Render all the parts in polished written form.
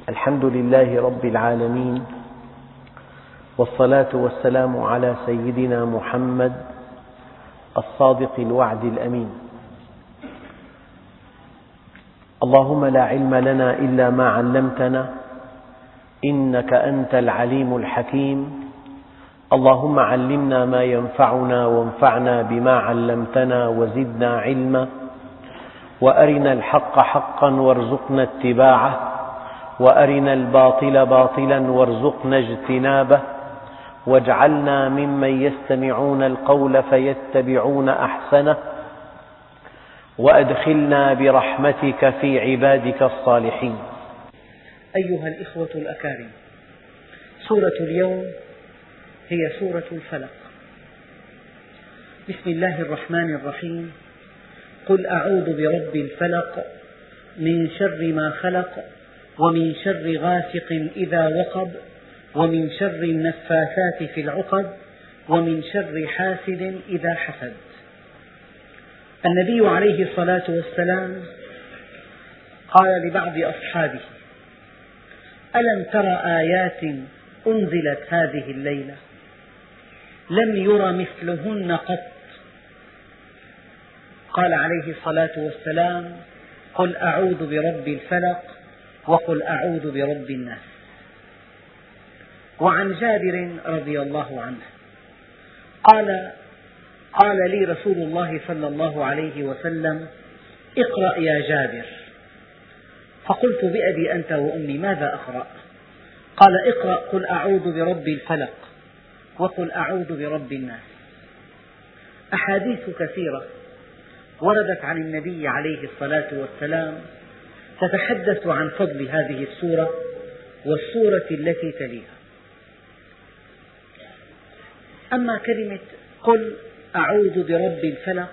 الحمد لله رب العالمين، والصلاة والسلام على سيدنا محمد الصادق الوعد الأمين. اللهم لا علم لنا إلا ما علمتنا إنك أنت العليم الحكيم. اللهم علمنا ما ينفعنا وانفعنا بما علمتنا وزدنا علما، وأرنا الحق حقا وارزقنا اتباعه، وأرنا الباطل باطلا وارزقنا اجتنابه، واجعلنا ممن يستمعون القول فيتبعون أحسنه، وأدخلنا برحمتك في عبادك الصالحين. أيها الإخوة الأكارم، سورة اليوم هي سورة الفلق. بسم الله الرحمن الرحيم. قل أعوذ برب الفلق من شر ما خلق، ومن شر غاسق إذا وقب، ومن شر النفاثات في العقد، ومن شر حاسد إذا حسد. النبي عليه الصلاة والسلام قال لبعض أصحابه: ألم تر آيات أنزلت هذه الليلة لم ير مثلهن قط؟ قال عليه الصلاة والسلام: قل أعوذ برب الفلق، وقل أعوذ برب الناس. وعن جابر رضي الله عنه قال لي رسول الله صلى الله عليه وسلم: اقرأ يا جابر. فقلت: بأبي أنت وأمي ماذا أقرأ؟ قال: اقرأ قل أعوذ برب الفلق، وقل أعوذ برب الناس. أحاديث كثيرة وردت عن النبي عليه الصلاة والسلام تتحدث عن فضل هذه السورة والسورة التي تليها. أما كلمة قل أعوذ برب الفلق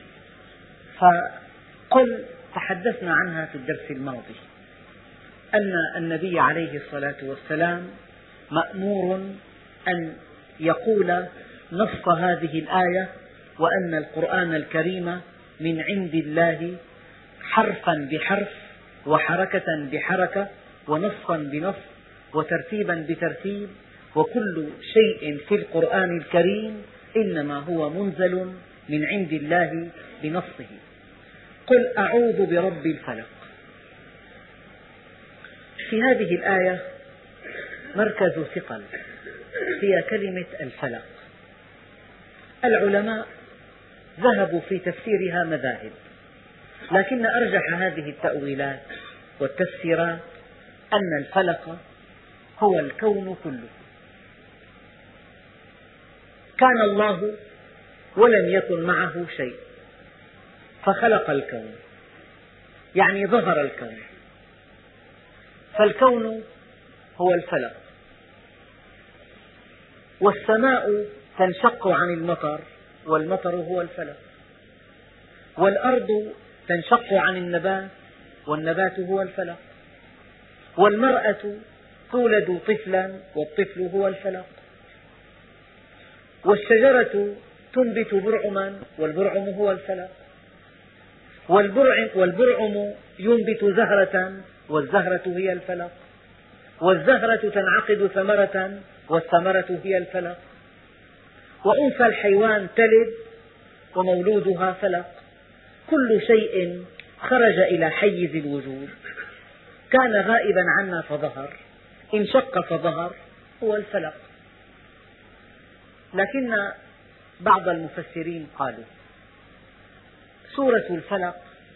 فقل تحدثنا عنها في الدرس الماضي، أن النبي عليه الصلاة والسلام مأمور أن يقول نص هذه الآية، وأن القرآن الكريم من عند الله حرفا بحرف، وحركة بحركة، ونصا بنص، وترتيبا بترتيب، وكل شيء في القرآن الكريم إنما هو منزل من عند الله بنصه. قل أعوذ برب الفلق. في هذه الآية مركز ثقل هي كلمة الفلق. العلماء ذهبوا في تفسيرها مذاهب، لكن أرجح هذه التأويلات والتفسيرات أن الفلق هو الكون كله. كان الله ولم يكن معه شيء فخلق الكون، يعني ظهر الكون، فالكون هو الفلق. والسماء تنشق عن المطر، والمطر هو الفلق. والأرض تنشق عن النبات، والنبات هو الفلق. والمرأة تولد طفلا، والطفل هو الفلق. والشجرة تنبت برعما، والبرعم هو الفلق. والبرعم ينبت زهرة، والزهرة هي الفلق. والزهرة تنعقد ثمرة، والثمرة هي الفلق. وأنثى الحيوان تلد، ومولودها فلق. كل شيء خرج إلى حيز الوجود، كان غائبا عنا فظهر، انشق فظهر، هو الفلق. لكن بعض المفسرين قالوا سورة الفلق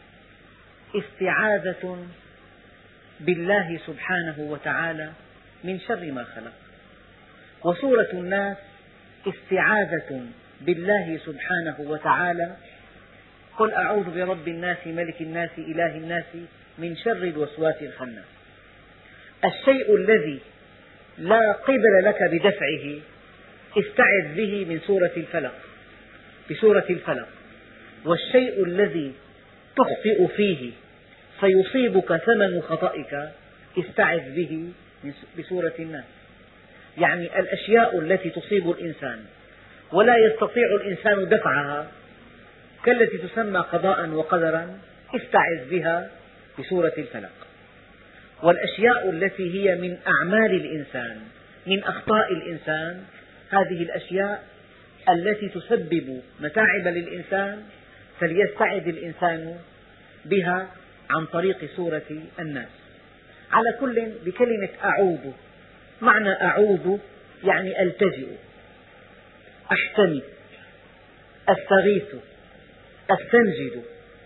استعاذة بالله سبحانه وتعالى من شر ما خلق، وسورة الناس استعاذة بالله سبحانه وتعالى: قل أعوذ برب الناس ملك الناس إله الناس من شر الوسواس الخناس. الشيء الذي لا قبل لك بدفعه استعذ به من سورة الفلق، بسورة الفلق. والشيء الذي تخطئ فيه فيصيبك ثمن خطئك استعذ به بسورة الناس. يعني الأشياء التي تصيب الإنسان ولا يستطيع الإنسان دفعها كالتي تسمى قضاء وقدرا استعذ بها بسورة الفلق. والأشياء التي هي من أعمال الإنسان، من أخطاء الإنسان، هذه الأشياء التي تسبب متاعب للإنسان فليستعذ الإنسان بها عن طريق سورة الناس. على كل، بكلمة أعوذ، معنى أعوذ يعني ألتجئ، أحتمي، أستغيث، أستنجد،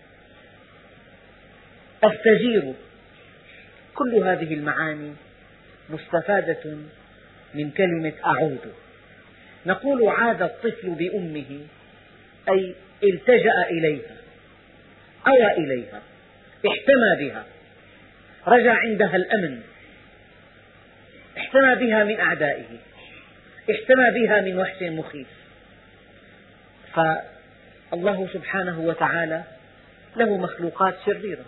أستجير، كل هذه المعاني مستفادة من كلمة أعوذ. نقول عاد الطفل بأمه، أي التجأ إليها، أوى إليها، احتمى بها، رجع عندها الأمن، احتمى بها من أعدائه، احتمى بها من وحش مخيف. فالله سبحانه وتعالى له مخلوقات شريرة،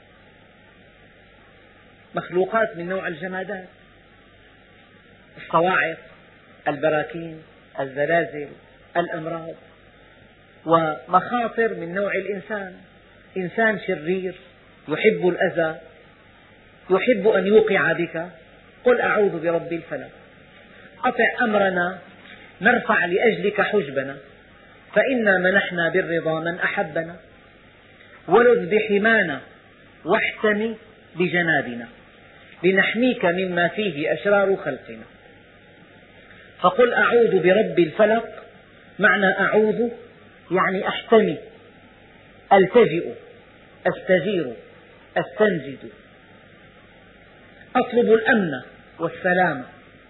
مخلوقات من نوع الجمادات، الصواعق، البراكين، الزلازل، الأمراض، ومخاطر من نوع الإنسان، إنسان شرير يحب الأذى، يحب أن يوقع بك. قل أعوذ برب الفلق، أطع أمرنا نرفع لأجلك حجبنا، فإنا منحنا بالرضا من أحبنا، ولذ بحمانا واحتمي بجنابنا، لنحميك مما فيه أشرار خلقنا. فقل أعوذ برب الفلق، معنى أعوذ يعني أحتمي، ألتجئ، أستجير، أستنجد، أطلب الأمن والسلام.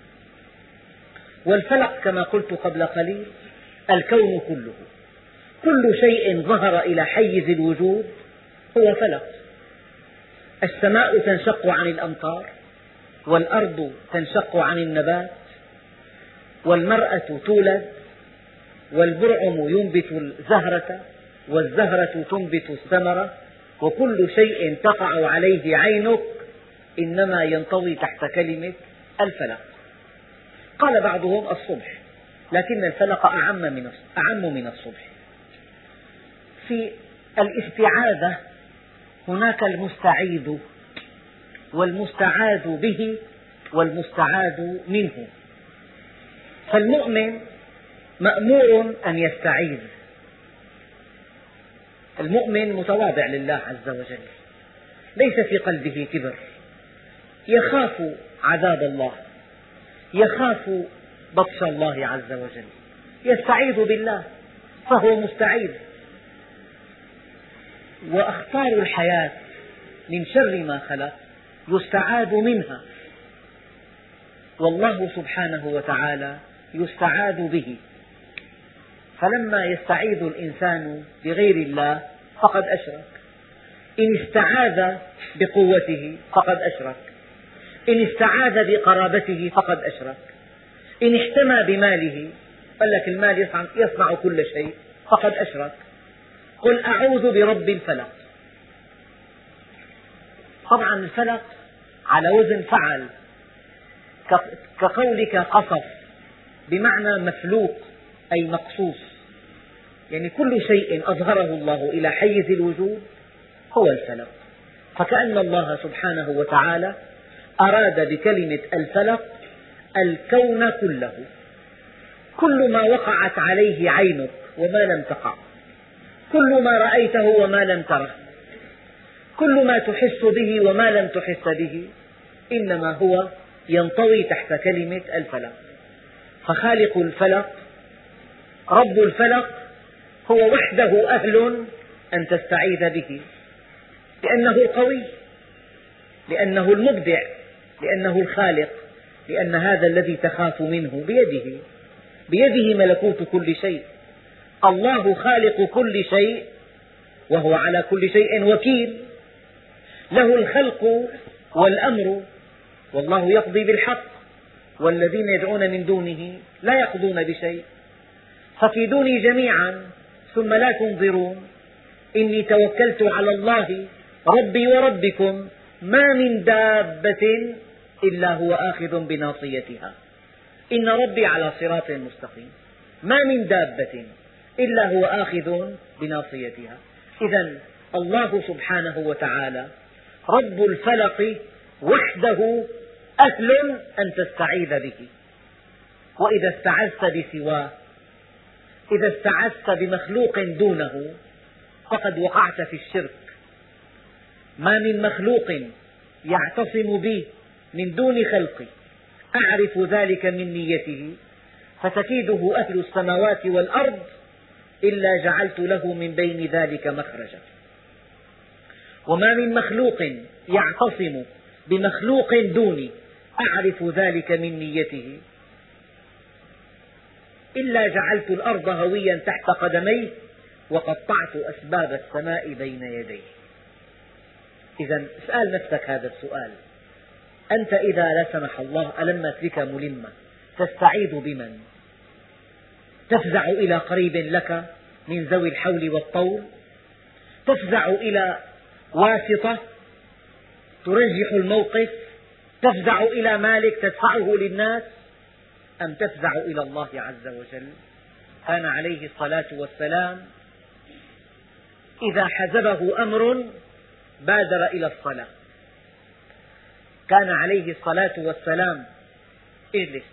والفلق كما قلت قبل قليل الكون كله، كل شيء ظهر إلى حيز الوجود هو فلق. السماء تنشق عن الأمطار، والأرض تنشق عن النبات، والمرأة تولد، والبرعم ينبت الزهرة، والزهرة تنبت الثمرة، وكل شيء تقع عليه عينك إنما ينطوي تحت كلمة الفلق. قال بعضهم الصبح، لكن الفلق أعم من الصبح. في الاستعاذة هناك المستعيذ والمستعاذ به والمستعاذ منه. فالمؤمن مأمور أن يستعيذ، المؤمن متواضع لله عز وجل، ليس في قلبه كبر، يخاف عذاب الله، يخاف بطش الله عز وجل، يستعيذ بالله فهو مستعيذ. وأخطار الحياة من شر ما خلق يستعاذ منها، والله سبحانه وتعالى يستعاذ به. فلما يستعيذ الإنسان بغير الله فقد أشرك، إن استعاذ بقوته فقد أشرك، إن استعاذ بقرابته فقد أشرك، إن احتمى بماله، قال لك المال يصنع كل شيء، فقد أشرك. قل أعوذ برب الفلق. طبعا الفلق على وزن فعل، كقولك قصف، بمعنى مفلوق أي مقصوص، يعني كل شيء أظهره الله إلى حيز الوجود هو الفلق. فكأن الله سبحانه وتعالى أراد بكلمة الفلق الكون كله، كل ما وقعت عليه عينك وما لم تقع، كل ما رأيته وما لم تره، كل ما تحس به وما لم تحس به، إنما هو ينطوي تحت كلمة الفلق. فخالق الفلق، رب الفلق، هو وحده أهل أن تستعيذ به، لأنه القوي، لأنه المبدع، لأنه الخالق، لأن هذا الذي تخاف منه بيده ملكوت كل شيء. الله خالق كل شيء وهو على كل شيء وكيل، له الخلق والأمر، والله يقضي بالحق، والذين يدعون من دونه لا يقضون بشيء. فكيدوني جميعا ثم لا تنظرون، إني توكلت على الله ربي وربكم ما من دابة إلا هو آخذ بناصيتها، إن ربي على صراط مستقيم. ما من دابة إلا هو آخذ بناصيتها. إذن الله سبحانه وتعالى رب الفلق وحده أهل أن تستعيذ به. وإذا استعذت بسواه، إذا استعذت بمخلوق دونه فقد وقعت في الشرك. ما من مخلوق يعتصم بي من دون خلقي أعرف ذلك من نيته فتكيده أهل السماوات والأرض إلا جعلت له من بين ذلك مخرجا. وما من مخلوق يعتصم بمخلوق دوني أعرف ذلك من نيته إلا جعلت الأرض هويا تحت قدميه وقطعت أسباب السماء بين يديه. إذا اسأل نفسك هذا السؤال: أنت إذا لا سمح الله ألمت بك ملمة تستعيذ بمن؟ تفزع إلى قريب لك من ذوي الحول والطول؟ تفزع إلى واسطة ترجح الموقف؟ تفزع إلى مالك تدفعه للناس؟ أم تفزع إلى الله عز وجل؟ كان عليه الصلاة والسلام إذا حزبه أمر بادر إلى الصلاة. كان عليه الصلاة والسلام اجلس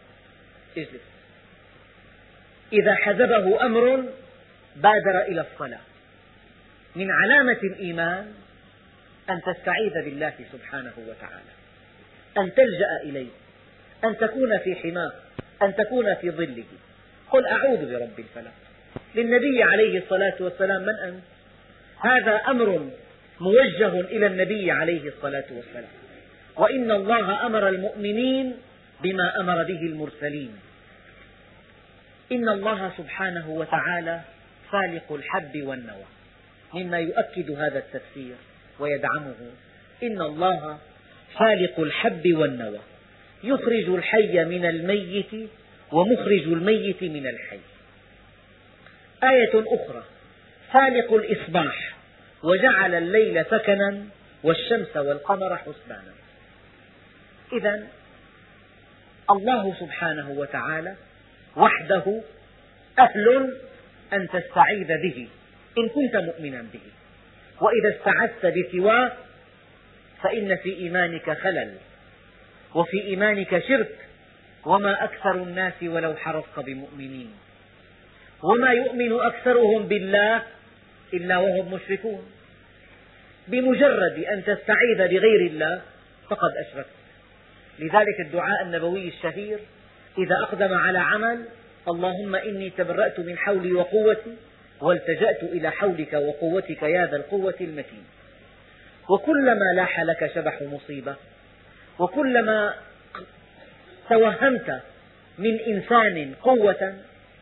إذا حزبه أمر بادر إلى الصلاة. من علامة الإيمان أن تستعيذ بالله سبحانه وتعالى، أن تلجأ إليه، أن تكون في حماه، أن تكون في ظله. قل أعوذ برب الفلق. للنبي عليه الصلاة والسلام: من أنت؟ هذا أمر موجه إلى النبي عليه الصلاة والسلام. وإن الله أمر المؤمنين بما أمر به المرسلين. إن الله سبحانه وتعالى فالق الحب والنوى. مما يؤكد هذا التفسير ويدعمه: إن الله فالق الحب والنوى، يخرج الحي من الميت ومخرج الميت من الحي. آية أخرى: فالق الإصباح وجعل الليل سكنا والشمس والقمر حسبانا. إذن الله سبحانه وتعالى وحده أهل أن تستعيذ به إن كنت مؤمنا به. وإذا استعذت بسواه فإن في إيمانك خلل، وفي إيمانك شرك. وما أكثر الناس ولو حرصت بمؤمنين، وما يؤمن أكثرهم بالله إلا وهم مشركون. بمجرد أن تستعيذ بغير الله فقد أشركت. لذلك الدعاء النبوي الشهير إذا أقدم على عمل: اللهم إني تبرأت من حولي وقوتي والتجأت إلى حولك وقوتك يا ذا القوة المتين. وكلما لاح لك شبح مصيبة، وكلما توهمت من إنسان قوة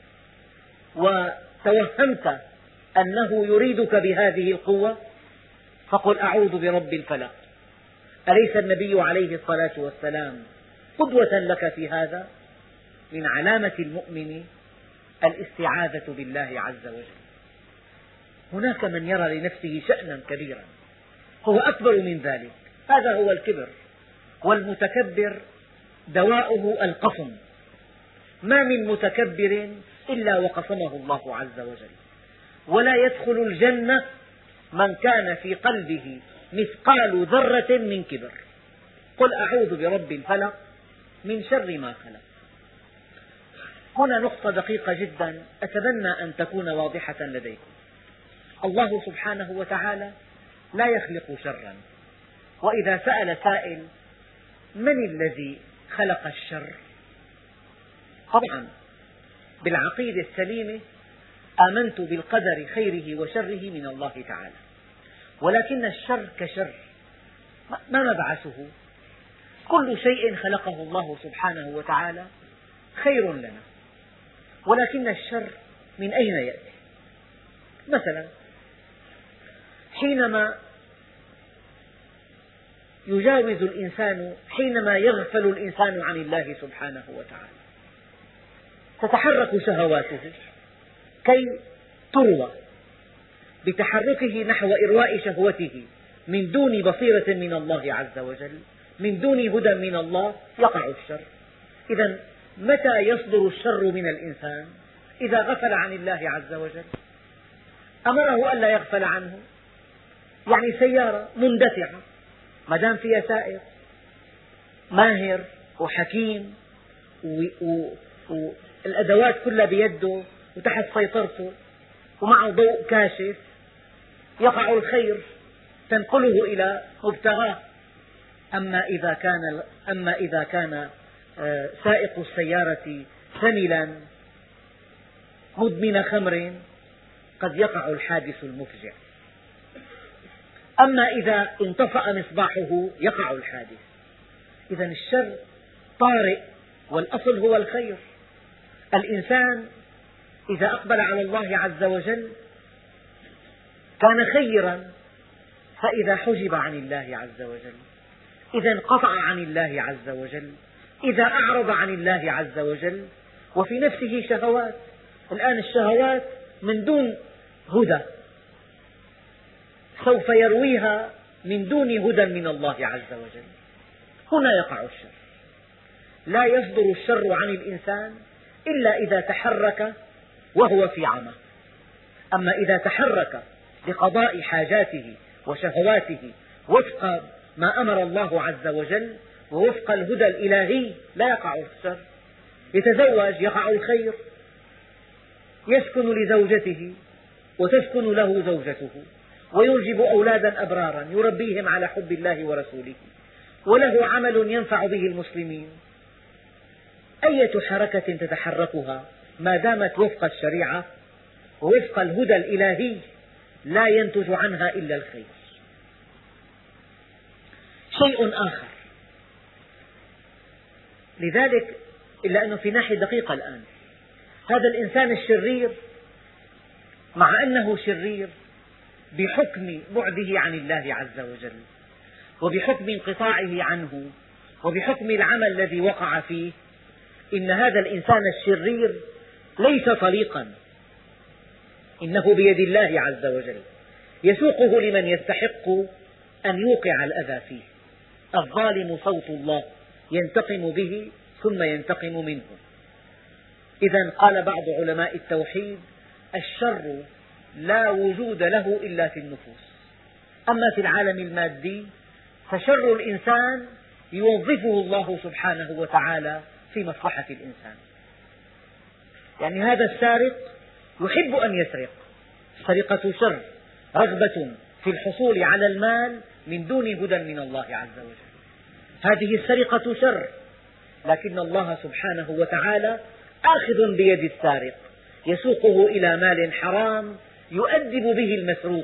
وتوهمت أنه يريدك بهذه القوة فقل أعوذ برب الفلق. أليس النبي عليه الصلاة والسلام قدوة لك في هذا؟ من علامة المؤمن الاستعاذة بالله عز وجل. هناك من يرى لنفسه شأنا كبيرا هو أكبر من ذلك، هذا هو الكبر. والمتكبر دواؤه القصم. ما من متكبر إلا وقصمه الله عز وجل. ولا يدخل الجنة من كان في قلبه مثقال ذرة من كبر. قل أعوذ برب الفلق من شر ما خلق. هنا نقطة دقيقة جدا أتمنى أن تكون واضحة لديكم. الله سبحانه وتعالى لا يخلق شرا. وإذا سأل سائل: من الذي خلق الشر؟ طبعا بالعقيدة السليمة آمنت بالقدر خيره وشره من الله تعالى، ولكن الشر كشر ما مبعثه؟ كل شيء خلقه الله سبحانه وتعالى خير لنا، ولكن الشر من أين يأتي؟ مثلا حينما يجاوز الإنسان، حينما يغفل الإنسان عن الله سبحانه وتعالى تتحرك شهواته كي تروى. بتحركه نحو إرواء شهوته من دون بصيرة من الله عز وجل، من دون هدى من الله، يقع الشر. إذا متى يصدر الشر من الإنسان؟ إذا غفل عن الله عز وجل. أمره ألا يغفل عنه، يعني سيارة مندفعة ما دام فيها سائق ماهر وحكيم والأدوات كلها بيده وتحت سيطرته ومعه ضوء كاشف، يقع الخير، تنقله إلى مبتغاه. أما إذا كان سائق السيارة سملا مدمن خمر قد يقع الحادث المفجع. أما إذا انطفأ مصباحه يقع الحادث. إذا الشر طارئ والأصل هو الخير. الإنسان إذا أقبل على الله عز وجل كان خيرا، فإذا حجب عن الله عز وجل، إذا انقطع عن الله عز وجل، إذا أعرض عن الله عز وجل، وفي نفسه شهوات. الآن الشهوات من دون هدى سوف يرويها من دون هدى من الله عز وجل. هنا يقع الشر. لا يصدر الشر عن الإنسان إلا إذا تحرك وهو في عمى. أما إذا تحرك لقضاء حاجاته وشهواته وفق ما أمر الله عز وجل ووفق الهدى الإلهي لا يقع الشر. يتزوج يقع الخير، يسكن لزوجته وتسكن له زوجته، وينجب أولادا أبرارا يربيهم على حب الله ورسوله، وله عمل ينفع به المسلمين. أية حركة تتحركها ما دامت وفق الشريعة ووفق الهدى الإلهي لا ينتج عنها إلا الخير. شيء آخر، لذلك إلا أنه في ناحية دقيقة الآن، هذا الإنسان الشرير مع أنه شرير بحكم بعده عن الله عز وجل وبحكم انقطاعه عنه وبحكم العمل الذي وقع فيه، إن هذا الإنسان الشرير ليس طليقا، إنه بيد الله عز وجل، يسوقه لمن يستحق أن يوقع الأذى فيه. الظالم صوت الله ينتقم به ثم ينتقم منه. إذا قال بعض علماء التوحيد: الشر لا وجود له إلا في النفوس. أما في العالم المادي فشر الإنسان يوظفه الله سبحانه وتعالى في مصلحة الإنسان. يعني هذا السارق يحب أن يسرق، السرقة شر، رغبة في الحصول على المال من دون هدى من الله عز وجل. هذه السرقة شر، لكن الله سبحانه وتعالى آخذ بيد السارق يسوقه إلى مال حرام يؤدب به المسروق.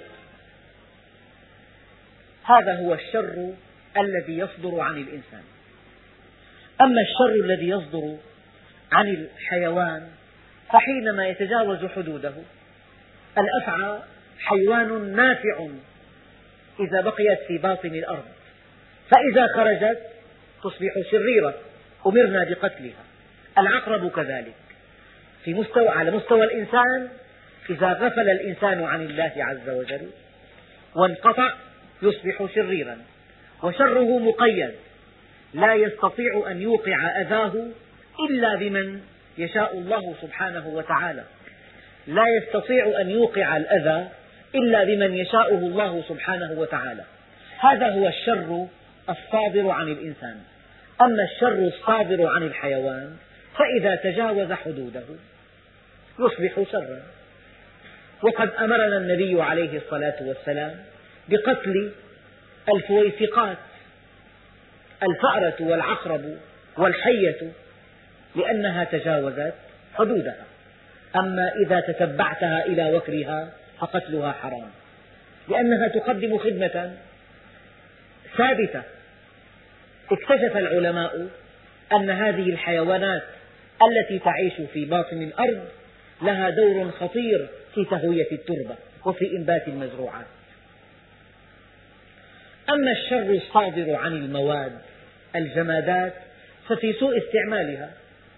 هذا هو الشر الذي يصدر عن الإنسان. أما الشر الذي يصدر عن الحيوان فحينما يتجاوز حدوده. الأفعى حيوان نافع إذا بقيت في باطن الأرض، فإذا خرجت تصبح شريرة، أمرنا بقتلها. العقرب كذلك. على مستوى الإنسان إذا غفل الإنسان عن الله عز وجل وانقطع يصبح شريرا، وشره مقيد، لا يستطيع أن يوقع أذاه إلا بمن يشاء الله سبحانه وتعالى، لا يستطيع أن يوقع الأذى إلا بمن يشاءه الله سبحانه وتعالى. هذا هو الشر الصادر عن الإنسان. أما الشر الصادر عن الحيوان فإذا تجاوز حدوده يصبح شرا. وقد أمرنا النبي عليه الصلاة والسلام بقتل الفويسقات، الفأرة والعقرب والحية، لأنها تجاوزت حدودها. أما إذا تتبعتها إلى وكرها فقتلها حرام، لأنها تقدم خدمة ثابتة. اكتشف العلماء أن هذه الحيوانات التي تعيش في باطن الأرض لها دور خطير في تهوية التربة وفي إنبات المزروعات. أما الشر الصادر عن المواد، الجمادات، ففي سوء استعمالها.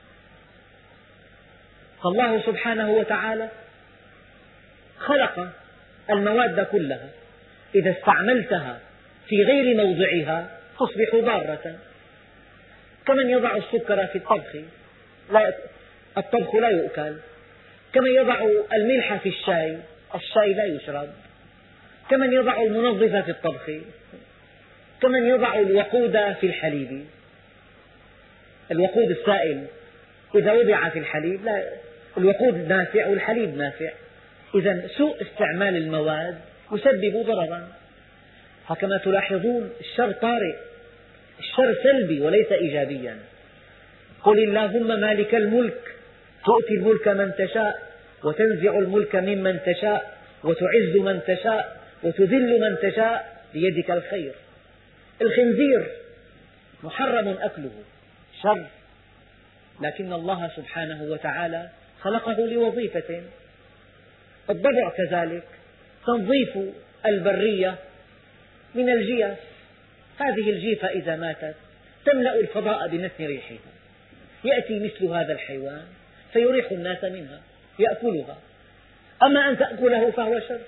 فالله سبحانه وتعالى خلق المواد كلها، إذا استعملتها في غير موضعها تصبح ضارة. كمن يضع السكر في الطبخ، الطبخ لا يؤكل. كمن يضع الملح في الشاي لا يشرب. كمن يضع المنظف في الطبخ كمن يضع الوقود في الحليب. الوقود السائل إذا وضع في الحليب الوقود نافع والحليب نافع. إذا سوء استعمال المواد يسبب ضررا. فكما تلاحظون الشر طارئ، الشر سلبي وليس إيجابيا. قل اللهم مالك الملك تؤتي الملك من تشاء وتنزع الملك ممن تشاء وتعز من تشاء وتذل من تشاء بيدك الخير. الخنزير محرم أكله، شر، لكن الله سبحانه وتعالى خلقه لوظيفة. الضبع كذلك، تنظيف البرية من الجيف. هذه الجيفة إذا ماتت تملأ الفضاء بنتن ريحها، يأتي مثل هذا الحيوان فيريح الناس منها يأكلها، أما أن تأكله فهو شر.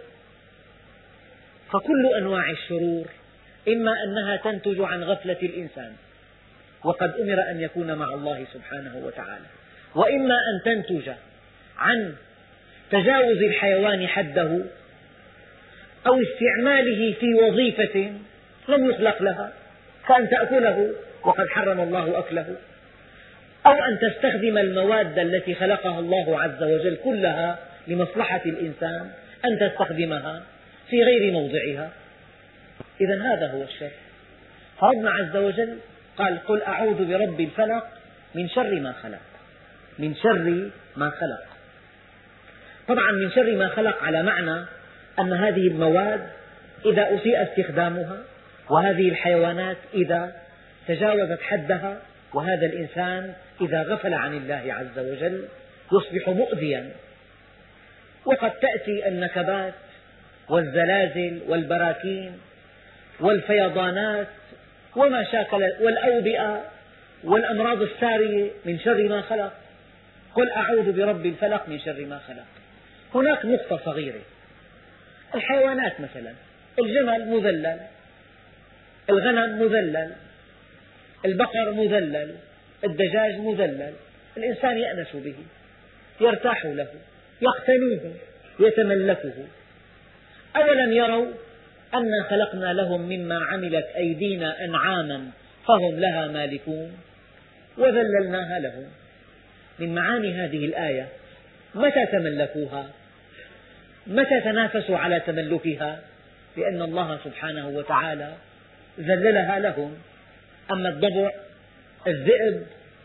فكل أنواع الشرور إما أنها تنتج عن غفلة الإنسان وقد أمر أن يكون مع الله سبحانه وتعالى، وإما أن تنتج عن تجاوز الحيوان حده أو استعماله في وظيفة لم يخلق لها، كأن تأكله وقد حرم الله أكله، أو أن تستخدم المواد التي خلقها الله عز وجل كلها لمصلحة الإنسان أن تستخدمها في غير موضعها. إذا هذا هو الشر. فربنا عز وجل قال قل أعوذ برب الفلق من شر ما خلق. من شر ما خلق. طبعا من شر ما خلق على معنى أن هذه المواد إذا أسيء استخدامها، وهذه الحيوانات إذا تجاوزت حدها، وهذا الإنسان إذا غفل عن الله عز وجل يصبح مؤذيا. وقد تأتي النكبات والزلازل والبراكين والفيضانات وما شاكل والأوبئة والأمراض السارية من شر ما خلق. قل أعوذ برب الفلق من شر ما خلق. هناك نقطة صغيرة، الحيوانات مثلا الجمل مذلل، الغنم مذلل، البقر مذلل، الدجاج مذلل، الإنسان يأنس به، يرتاح له، يقتنيه، يتملكه. أولم يروا أنا خلقنا لهم مما عملت أيدينا أنعاما فهم لها مالكون وذللناها لهم. من معاني هذه الآية متى تملكوها؟ متى تنافسوا على تملكها؟ لأن الله سبحانه وتعالى ذللها لهم. أما الضبع، الذئب،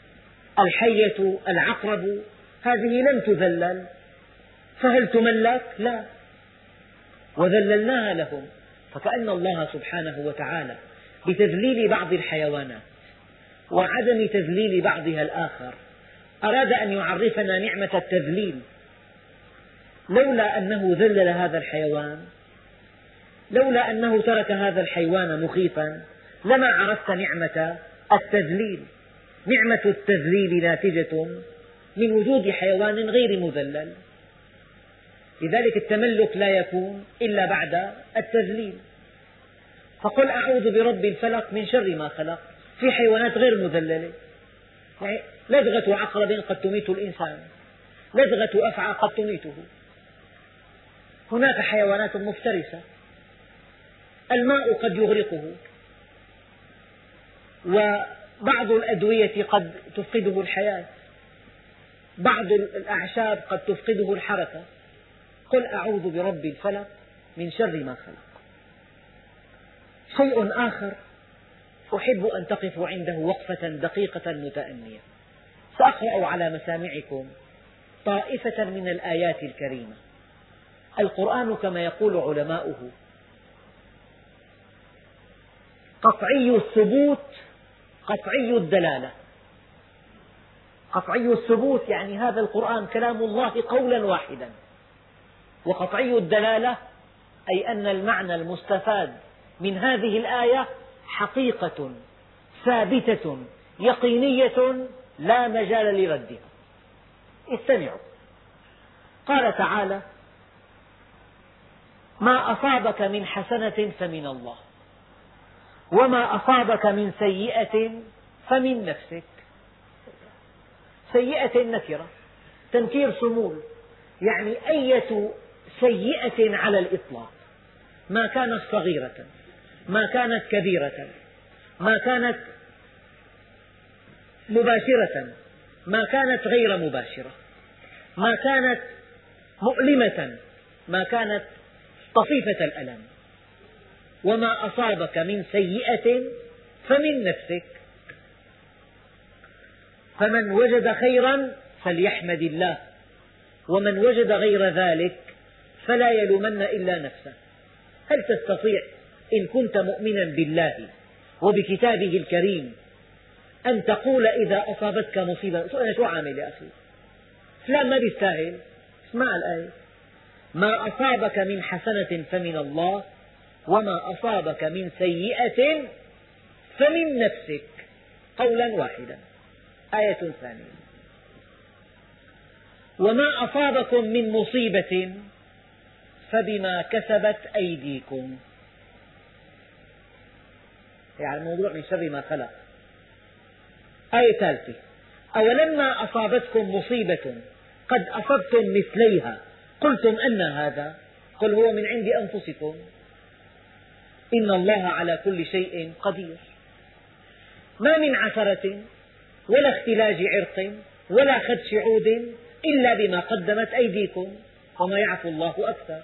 الحية، العقرب، هذه لم تذلل، فهل تملك؟ لا، وذللناها لهم. فكأن الله سبحانه وتعالى بتذليل بعض الحيوانات وعدم تذليل بعضها الآخر أراد أن يعرفنا نعمة التذليل. لولا أنه ذلل هذا الحيوان، لولا أنه ترك هذا الحيوان مخيفا لما عرفت نعمة التذليل. نعمة التذليل ناتجة من وجود حيوان غير مذلل، لذلك التملك لا يكون إلا بعد التذليل. فقل أعوذ برب الفلق من شر ما خلق. في حيوانات غير مذللة، يعني لدغة عقرب قد تميت الإنسان، لدغة أفعى قد تميته. هناك حيوانات مفترسة، الماء قد يغرقه، وبعض الأدوية قد تفقده الحياة، بعض الأعشاب قد تفقده الحركة. قل أعوذ برب الفلق من شر ما خلق. شيء آخر أحب أن تقفوا عنده وقفة دقيقة متأنية. سأقرأ على مسامعكم طائفة من الآيات الكريمة. القرآن كما يقول علماؤه قطعي الثبوت قطعي الدلالة. قطعي الثبوت يعني هذا القرآن كلام الله قولا واحدا، وقطعي الدلالة أي أن المعنى المستفاد من هذه الآية حقيقة ثابتة يقينية لا مجال لردها. استمعوا. قال تعالى: ما أصابك من حسنة فمن الله، وما أصابك من سيئة فمن نفسك. سيئة نكرة، تنكير صمول، يعني أية سيئة على الإطلاق، ما كانت صغيرة ما كانت كبيرة، ما كانت مباشرة، ما كانت غير مباشرة، ما كانت مؤلمة، ما كانت طفيفة الألم. وما أصابك من سيئة فمن نفسك، فمن وجد خيرا فليحمد الله، ومن وجد غير ذلك فلا يلومن إلا نفسه. هل تستطيع إن كنت مؤمنا بالله وبكتابه الكريم أن تقول إذا أصابتك مصيبة أنا شو عامل يا أخي؟ فلان ما بيستاهل. اسمع الآية: ما أصابك من حسنة فمن الله، وما أصابك من سيئة فمن نفسك، قولا واحدا. آية ثانية: وما أصابكم من مصيبة فبما كسبت أيديكم. يعني الموضوع من شر ما خلق. آية ثالثة: أولما أصابتكم مصيبة قد أصبتم مثليها قلتم أن هذا، قل هو من عند أنفسكم إن الله على كل شيء قدير. ما من عثرة ولا اختلاج عرق ولا خدش عود إلا بما قدمت أيديكم، وما يعفو الله أكثر.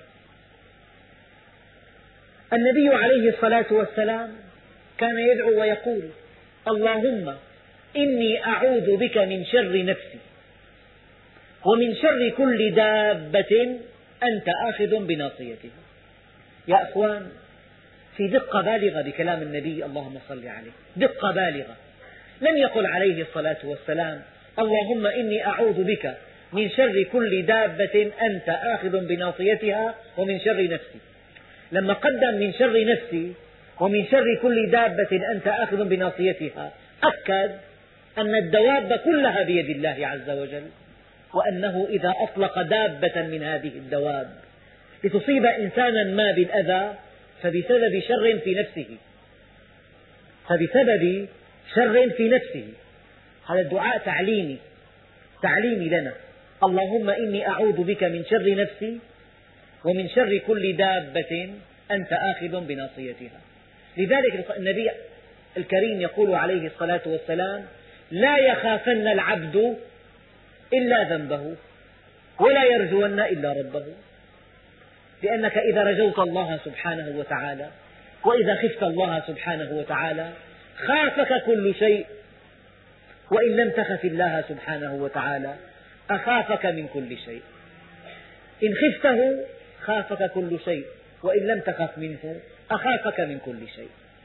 النبي عليه الصلاة والسلام كان يدعو ويقول: اللهم إني أعوذ بك من شر نفسي ومن شر كل دابة أنت آخذ بناصيتها. يا أخوان، في دقة بالغة بكلام النبي، اللهم صل عليه، دقة بالغة. لم يقل عليه الصلاة والسلام: اللهم إني أعوذ بك من شر كل دابة أنت آخذ بناصيتها ومن شر نفسي. لما قدم من شر نفسي ومن شر كل دابة أنت آخذ بناصيتها، أكد أن الدواب كلها بيد الله عز وجل، وأنه إذا أطلق دابة من هذه الدواب لتصيب إنسانا ما بالأذى فبسبب شر في نفسه، فبسبب شر في نفسه. هذا الدعاء تعليمي لنا: اللهم إني أعوذ بك من شر نفسي ومن شر كل دابة أنت آخذ بناصيتها. لذلك النبي الكريم يقول عليه الصلاة والسلام: لا يخافن العبد إلا ذنبه ولا يرجون إلا ربه. لأنك إذا رجوت الله سبحانه وتعالى وإذا خفت الله سبحانه وتعالى خافك كل شيء، وإن لم تخف الله سبحانه وتعالى أخافك من كل شيء. إن خفته خافك كل شيء، وإن لم تخف منه أخافك من كل شيء.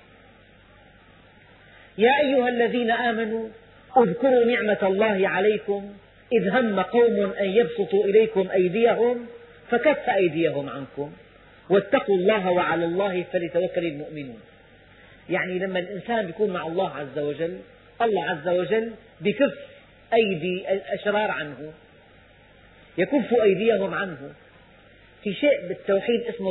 يا أيها الذين آمنوا اذكروا نعمة الله عليكم إذ هم قوم أن يبسطوا إليكم أيديهم فكف أيديهم عنكم واتقوا الله وعلى الله فليتوكل المؤمنون. يعني لما الإنسان يكون مع الله عز وجل، الله عز وجل بكف أيدي الأشرار عنه، يكف أيديهم عنه. في شيء بالتوحيد اسمه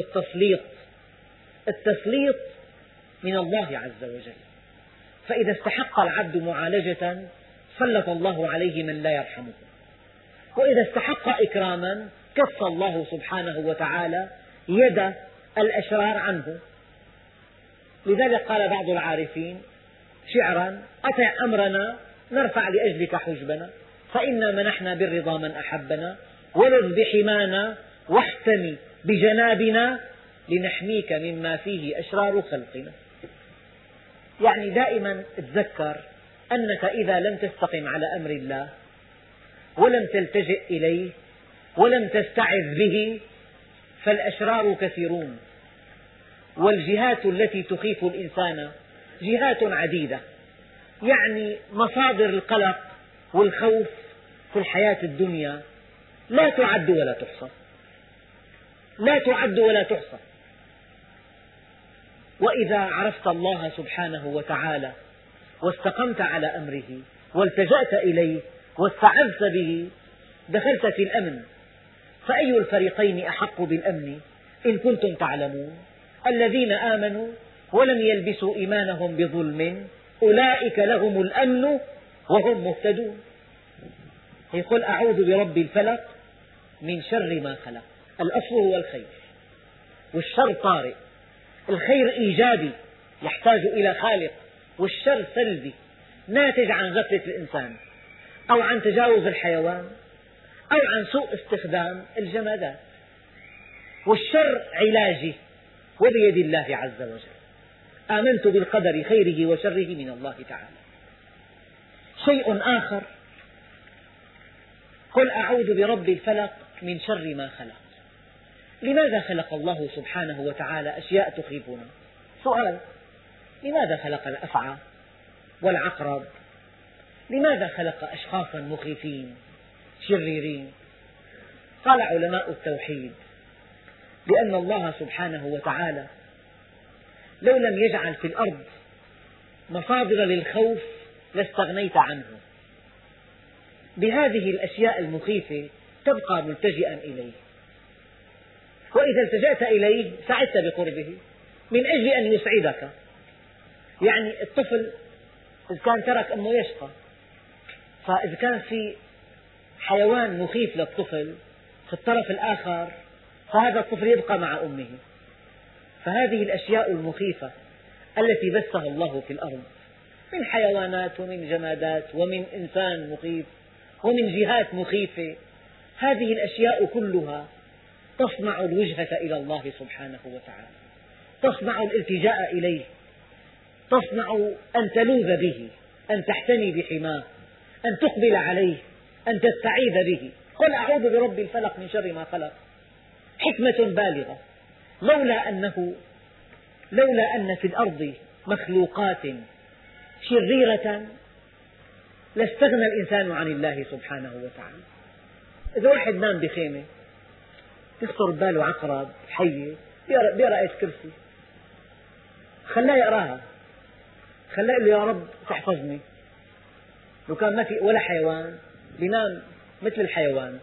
التسليط من الله عز وجل. فإذا استحق العبد معالجة سلط الله عليه من لا يرحمه، وإذا استحق إكراما كف الله سبحانه وتعالى يد الأشرار عنه. لذلك قال بعض العارفين شعرا: أطع أمرنا نرفع لأجلك حجبنا، فإنا منحنا بالرضا من أحبنا، ولذ بحمانا واحتمي بجنابنا لنحميك مما فيه أشرار خلقنا. يعني دائما تذكر أنك إذا لم تستقم على أمر الله ولم تلتجئ إليه ولم تستعذ به فالأشرار كثيرون، والجهات التي تخيف الإنسان جهات عديدة. يعني مصادر القلق والخوف في الحياة الدنيا لا تعد ولا تحصى، لا تعد ولا تحصى. وإذا عرفت الله سبحانه وتعالى واستقمت على أمره والتجأت إليه واستعذت به دخلت في الأمن. فأي الفريقين أحق بالأمن إن كنتم تعلمون؟ الذين آمنوا ولم يلبسوا إيمانهم بظلم أولئك لهم الأمن وهم مهتدون. يقول: أعوذ برب الفلق من شر ما خلق. الأصل هو الخير، والشر طارئ. الخير إيجابي يحتاج إلى خالق، والشر سلبي ناتج عن غفلة الإنسان أو عن تجاوز الحيوان أو عن سوء استخدام الجمادات، والشر علاجي وبيد الله عز وجل. آمنت بالقدر خيره وشره من الله تعالى. شيء آخر، قل أعوذ برب الفلق من شر ما خلق. لماذا خلق الله سبحانه وتعالى أشياء تخيفنا؟ سؤال: لماذا خلق الأفعى والعقرب؟ لماذا خلق أشخاصا مخيفين شريرين؟ قال علماء التوحيد: لأن الله سبحانه وتعالى لو لم يجعل في الأرض مصادر للخوف لاستغنيت عنه. بهذه الأشياء المخيفة تبقى ملتجئا إليه، وإذا التجأت إليه سعدت بقربه من أجل أن يسعدك. يعني الطفل إذا كان ترك أمه يشقى، فإذا كان في حيوان مخيف للطفل في الطرف الآخر فهذا الطفل يبقى مع أمه. فهذه الأشياء المخيفة التي بثها الله في الأرض من حيوانات ومن جمادات ومن إنسان مخيف ومن جهات مخيفة، هذه الأشياء كلها تصنع الوجهة إلى الله سبحانه وتعالى، تصنع الالتجاء إليه، تصنع أن تلوذ به، أن تحتمي بحماه، أن تقبل عليه، أن تستعيذ به. قل أعوذ برب الفلق من شر ما خلق، حكمة بالغة. لولا أن في الأرض مخلوقات شريرة لاستغنى الإنسان عن الله سبحانه وتعالى. إذا واحد نام بخيمة يخطر بباله عقرب، حية، بيقرأ آية كرسي، خلاه يقرأها، خلاه يقول يا رب تحفظني. لو كان ما في ولا حيوان بينام مثل الحيوان.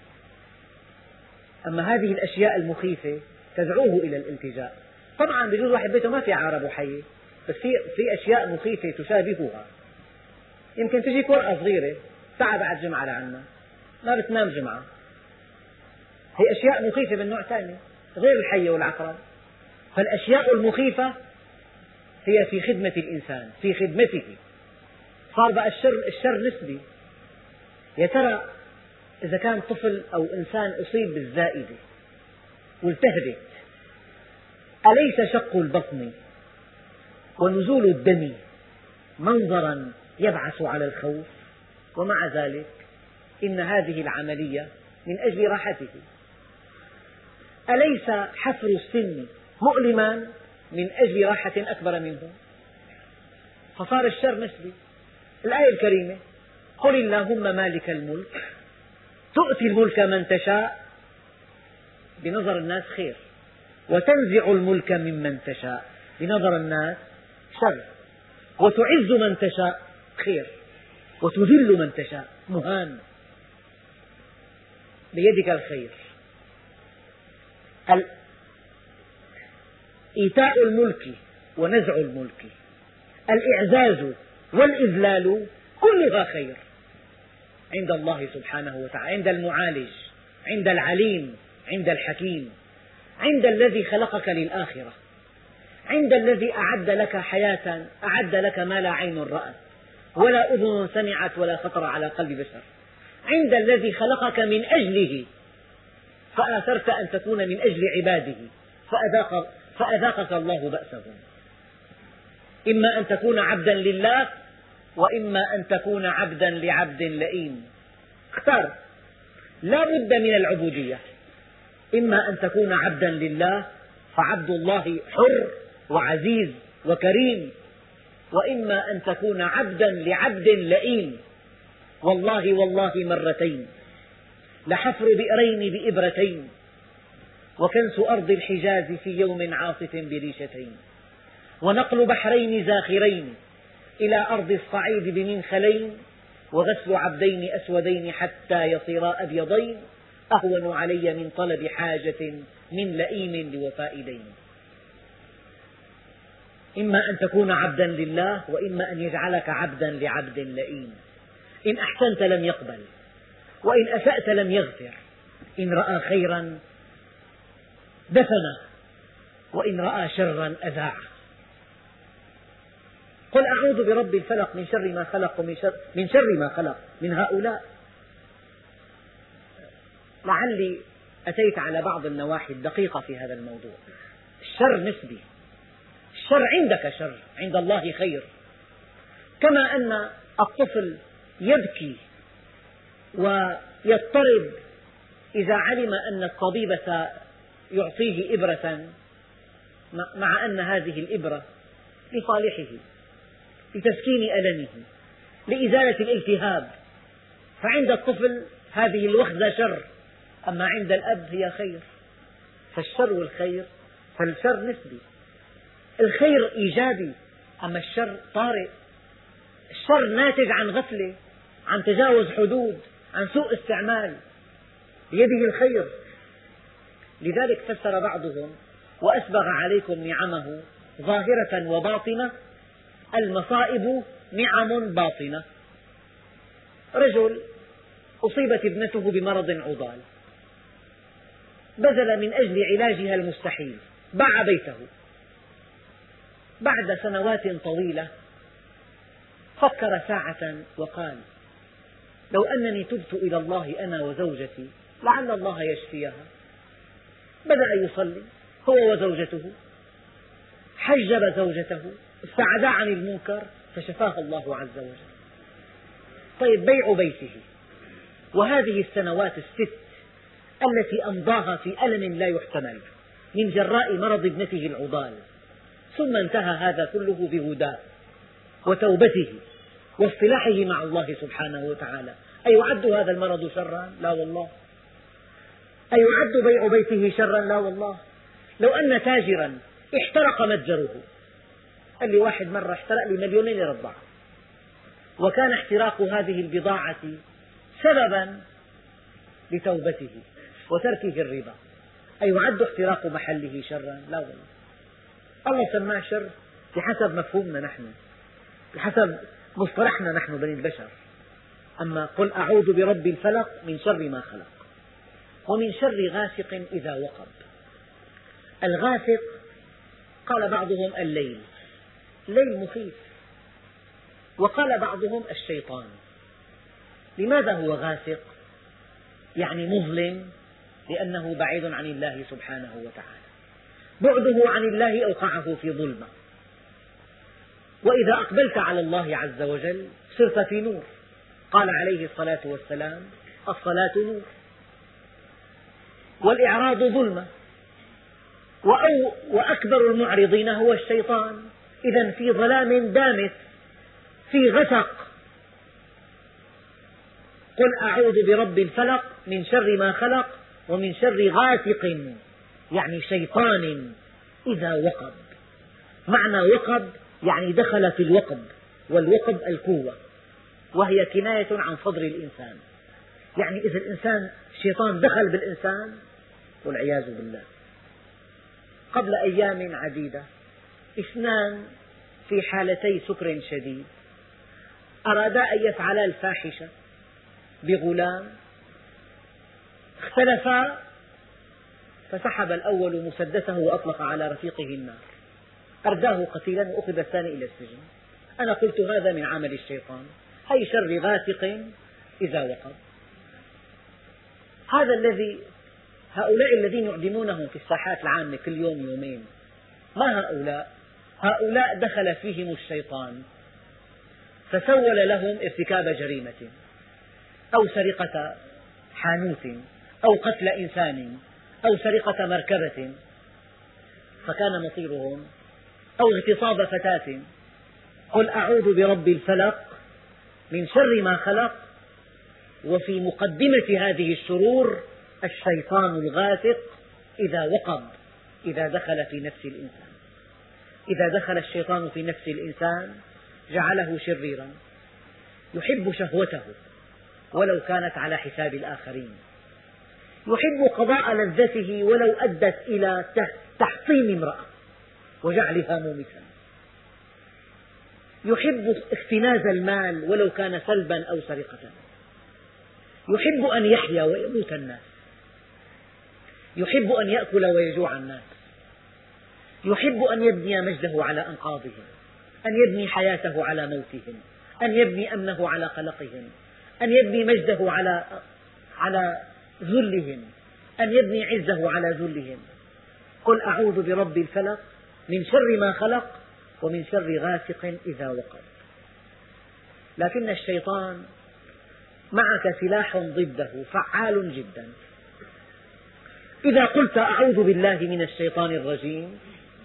أما هذه الأشياء المخيفة تدعوه إلى الالتجاء. طبعا بجوز واحد بيته ما في عقرب وحية، بس في أشياء مخيفة تشابهها. يمكن تجيك ورقة صغيرة ساعة بعد جمعة لعنا ما بتنام جمعة، هي أشياء مخيفة من نوع ثاني غير الحية والعقرب. فالأشياء المخيفة هي في خدمة الإنسان، في خدمته. صار بقى الشر نسبي. يا ترى إذا كان طفل أو إنسان أصيب بالزائدة والتهبت، أليس شق البطن ونزول الدم منظرا يبعث على الخوف؟ ومع ذلك إن هذه العملية من أجل راحته. أليس حفر السن مؤلما من أجل راحة أكبر منه؟ فصار الشر نسبي. الآية الكريمة: قل اللهم مالك الملك تؤتي الملك من تشاء، بنظر الناس خير، وتنزع الملك ممن تشاء، بنظر الناس شر، وتعز من تشاء خير، وتذل من تشاء مهان. بيدك الخير. إيتاء الملك ونزع الملك، الإعزاز والإذلال كلها خير عند الله سبحانه وتعالى، عند المعالج، عند العليم، عند الحكيم، عند الذي خلقك للآخرة، عند الذي أعد لك حياة، أعد لك ما لا عين رأت ولا أذن سمعت ولا خطر على قلب بشر، عند الذي خلقك من أجله فآثرت أن تكون من أجل عباده فأذاقك الله بأسهم. إما أن تكون عبدا لله وإما أن تكون عبدا لعبد لئيم. اختار، لا بد من العبودية. إما أن تكون عبدا لله فعبد الله حر وعزيز وكريم، وإما أن تكون عبدا لعبد لئيم. والله مرتين لحفر بئرين بإبرتين، وكنس أرض الحجاز في يوم عاصف بريشتين، ونقل بحرين زاخرين إلى أرض الصعيد بمنخلين، وغسل عبدين أسودين حتى يصيرا أبيضين، أهون علي من طلب حاجة من لئيم لوفاء دين. إما أن تكون عبدا لله وإما أن يجعلك عبدا لعبد لئيم. إن أحسنت لم يقبل، وإن أسأت لم يغفر. إن رأى خيرا دفنه، وإن رأى شرا أذاعه. قل أعوذ برب الفلق من شر ما خلق من شر ما خلق من هؤلاء. لعلي أتيت على بعض النواحي الدقيقة في هذا الموضوع. الشر نسبي، الشر عندك شر، عند الله خير. كما أن الطفل يبكي ويضطرب إذا علم أن الطبيب سيعطيه إبرة، مع أن هذه الإبرة لصالحه، لتسكين ألمه، لإزالة الالتهاب، فعند الطفل هذه الوخزة شر، أما عند الأب هي خير. فالشر والخير، فالشر نسبي، الخير إيجابي أما الشر طارئ. الشر ناتج عن غفلة، عن تجاوز حدود، عن سوء استعمال، بيده الخير. لذلك فسر بعضهم: وأسبغ عليكم نعمه ظاهرة وباطنة، المصائب نعم باطنة. رجل أصيبت ابنته بمرض عضال، بذل من أجل علاجها المستحيل، باع بيته. بعد سنوات طويلة فكر ساعة وقال: لو أنني تبت إلى الله أنا وزوجتي لعل الله يشفيها. بدأ يصلي هو وزوجته، حجب زوجته، ابتعدا عن المنكر، فشفاه الله عز وجل. طيب، بيع بيته وهذه السنوات الست التي أمضاها في ألم لا يحتمل من جراء مرض ابنته العضال، ثم انتهى هذا كله بهداه وتوبته واصطلاحه مع الله سبحانه وتعالى. أيعد هذا المرض شرا؟ لا والله. أيعد بيع بيته شرا؟ لا والله. لو أن تاجرا احترق متجره، قال لي واحد مرة احترق لي 2,000,000 ليرة بضاعة، وكان احتراق هذه البضاعة سببا لتوبته وتركه الربا، أيعد احتراق محله شرا؟ لا والله. الله سماه شر بحسب مفهومنا نحن، بحسب مصطلحنا نحن بني البشر. أما قل أعوذ برب الفلق من شر ما خلق ومن شر غاسق إذا وقب. الغاسق قال بعضهم الليل، الليل مخيف، وقال بعضهم الشيطان. لماذا هو غاسق؟ يعني مظلم، لأنه بعيد عن الله سبحانه وتعالى، بعده عن الله أوقعه في ظلمة. وإذا أقبلت على الله عز وجل صرت في نور. قال عليه الصلاة والسلام: الصلاة نور والإعراض ظلمة، وأكبر المعرضين هو الشيطان. إذا في ظلام دامس، في غسق. قل أعوذ برب الفلق من شر ما خلق ومن شر غاسق، يعني شيطان إذا وقب. معنى وقب يعني دخل في الوقب، والوقب القوة، وهي كناية عن فضل الإنسان. يعني إذا الإنسان الشيطان دخل بالإنسان والعياذ بالله. قبل أيام عديدة 2 في حالتي سكر شديد أرادا أن يفعلا الفاحشة بغلام، اختلفا، فسحب الأول مسدسه وأطلق على رفيقه النار، أرداه قتيلا وأخذ الثاني إلى السجن. أنا قلت هذا من عمل الشيطان، أي شر غاسق إذا وقب. هؤلاء الذين يعدمونهم في الساحات العامة كل يوم يومين، ما هؤلاء دخل فيهم الشيطان فسول لهم ارتكاب جريمة أو سرقة حانوت أو قتل إنسان أو سرقة مركبة، فكان مصيرهم أو اغتصاب فتاة. قل أعوذ برب الفلق من شر ما خلق، وفي مقدمة هذه الشرور الشيطان الغاسق إذا وقب، إذا دخل في نفس الإنسان. إذا دخل الشيطان في نفس الإنسان جعله شريرا، يحب شهوته ولو كانت على حساب الآخرين، يحب قضاء لذته ولو أدت إلى تحطيم امرأة وجعلها مومسا، يحب اكتناز المال ولو كان سلبا أو سرقة، يحب أن يحيا ويموت الناس، يحب أن يأكل ويجوع الناس، يحب أن يبني مجده على أنقاضهم، أن يبني حياته على موتهم، أن يبني أمنه على قلقهم، أن يبني مجده على ذلهم، أن يبني عزه على ذلهم. قل أعوذ برب الفلق من شر ما خلق ومن شر غاسق إذا وقب. لكن الشيطان معك سلاح ضده فعال جدا. إذا قلت أعوذ بالله من الشيطان الرجيم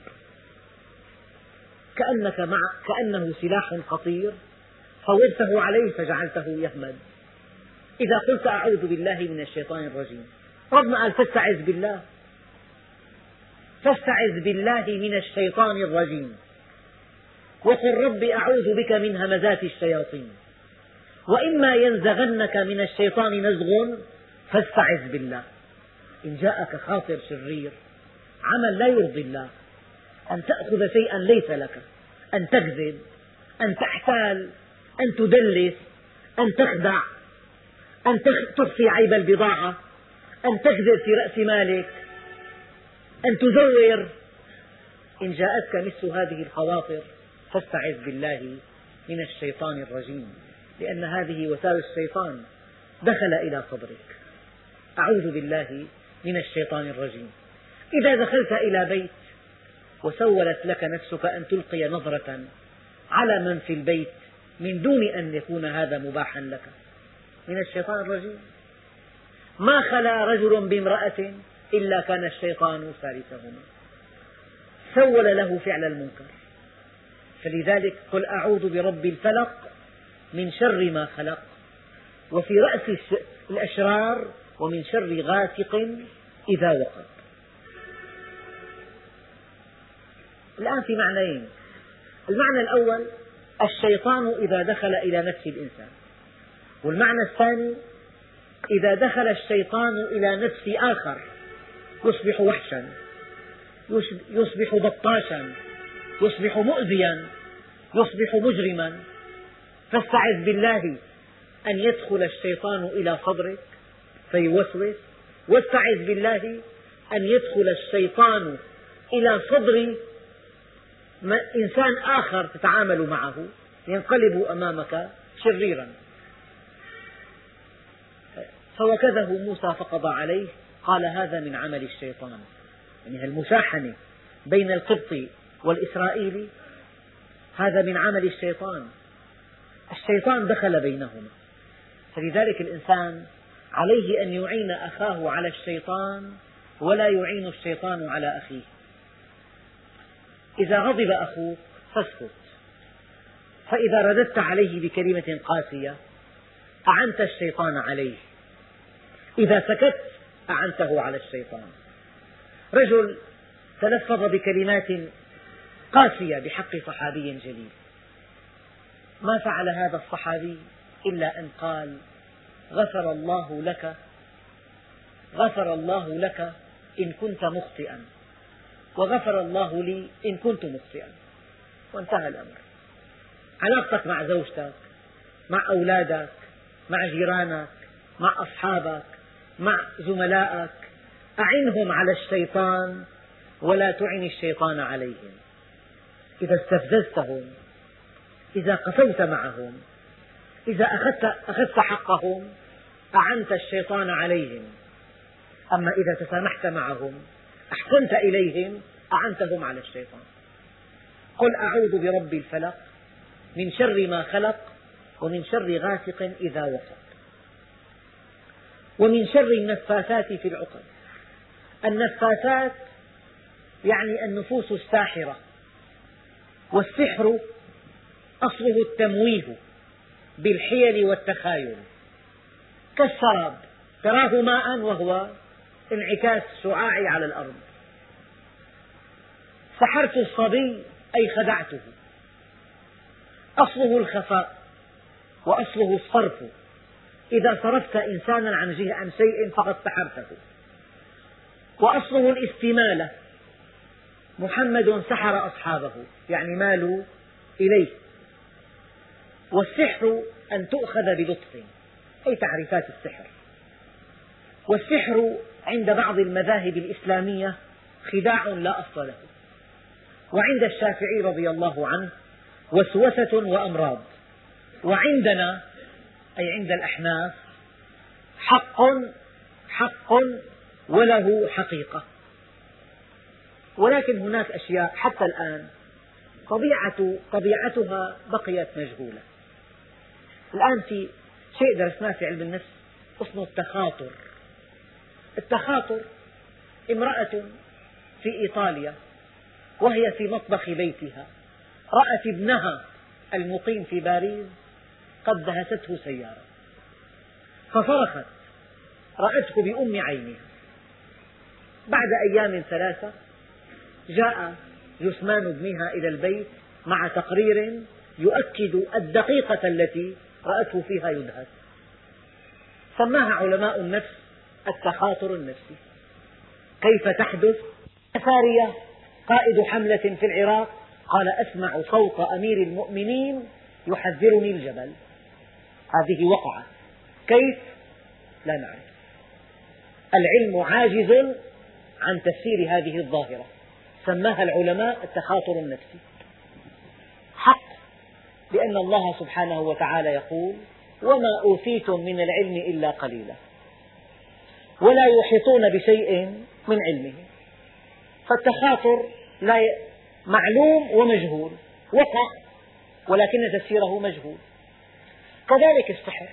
كأنه سلاح خطير فوضته عليه فجعلته يهمد. إذا قلت أعوذ بالله من الشيطان الرجيم، ربنا قال فاستعذ بالله، فاستعذ بالله من الشيطان الرجيم، وقل رب أعوذ بك من همزات الشياطين، وإما ينزغنك من الشيطان نزغ فاستعذ بالله. إن جاءك خاطر شرير، عمل لا يرضي الله، أن تأخذ شيئا ليس لك، أن تكذب، أن تحتال، أن تدلس، أن تخدع، أن تخفي عيب البضاعة، أن تكذب في رأس مالك، أن تزور، إن جاءتك مثل هذه الخواطر فاستعذ بالله من الشيطان الرجيم، لأن هذه وساوس الشيطان دخل إلى صدرك. أعوذ بالله من الشيطان الرجيم. إذا دخلت إلى بيت وسولت لك نفسك أن تلقي نظرة على من في البيت من دون أن يكون هذا مباحا لك، من الشيطان الرجيم. ما خلا رجل بامرأة إلا كان الشيطان ثالثهما، سول له فعل المنكر. فلذلك قل أعوذ برب الفلق من شر ما خلق، وفي رأس الأشرار ومن شر غاسق إذا وقب. الآن في معنيين. المعنى الأول الشيطان إذا دخل إلى نفس الإنسان، والمعنى الثاني إذا دخل الشيطان إلى نفس آخر يصبح وحشا، يصبح بطاشا، يصبح مؤذيا، يصبح مجرما. فاستعذ بالله أن يدخل الشيطان إلى صدرك فيوسوس، واستعذ بالله أن يدخل الشيطان إلى صدر إنسان آخر تتعامل معه ينقلب أمامك شريرا. فوكزه موسى فقضى عليه، قال هذا من عمل الشيطان. يعني المشاحنة بين القبطي والإسرائيلي هذا من عمل الشيطان، الشيطان دخل بينهما. فلذلك الإنسان عليه أن يعين أخاه على الشيطان ولا يعين الشيطان على أخيه. إذا غضب أخوك فاسكت، فإذا رددت عليه بكلمة قاسية أعنت الشيطان عليه، إذا سكت أعنته على الشيطان. رجل تلفظ بكلمات قاسية بحق صحابي جليل، ما فعل هذا الصحابي إلا أن قال غفر الله لك إن كنت مخطئا، وغفر الله لي إن كنت مخطئا، وانتهى الأمر. علاقتك مع زوجتك، مع أولادك، مع جيرانك، مع أصحابك، مع زملائك، أعنهم على الشيطان ولا تعن الشيطان عليهم. إذا استفززتهم، إذا قسوت معهم، إذا أخذت حقهم أعنت الشيطان عليهم. أما إذا تسامحت معهم، أحسنت إليهم، أعنتهم على الشيطان. قل أعوذ برب الفلق من شر ما خلق ومن شر غاسق إذا وقب ومن شر النفاثات في العقد. النفاثات يعني النفوس الساحرة، والسحر أصله التمويه بالحيل والتخايل، كالسراب تراه ماء وهو انعكاس شعاعي على الأرض. سحرت الصبي أي خدعته، أصله الخفاء وأصله الصرف. إذا صرفت إنسانا عن شيء فقد سحرته. وأصله الاستمالة، محمد سحر أصحابه يعني مالوا إليه. والسحر أن تؤخذ بلطف، أي تعريفات السحر. والسحر عند بعض المذاهب الإسلامية خداع لا أصل له، وعند الشافعي رضي الله عنه وسوسة وأمراض. وعندنا أي عند الأحناف حق وله حقيقة، ولكن هناك أشياء حتى الآن طبيعتها بقيت مجهولة. الآن في شيء درسناه في علم النفس اسمه التخاطر. التخاطر امرأة في إيطاليا وهي في مطبخ بيتها رأت ابنها المقيم في باريس قد دهسته سيارة، فصرخت، رأته بأم عينها. بعد أيام 3 جاء جثمان ابنها إلى البيت مع تقرير يؤكد الدقيقة التي رأته فيها يدهس. سماها علماء النفس التخاطر النفسي. كيف تحدث؟ سارية قائد حملة في العراق قال: أسمع صوت أمير المؤمنين يحذرني الجبل. هذه وقعت. كيف؟ لا نعرف. العلم عاجز عن تفسير هذه الظاهرة، سماها العلماء التخاطر النفسي. حق، لأن الله سبحانه وتعالى يقول: وما أوتيتم من العلم إلا قليلا، ولا يحيطون بشيء من علمه. فالتخاطر معلوم ومجهول، وقع ولكن تفسيره مجهول. كذلك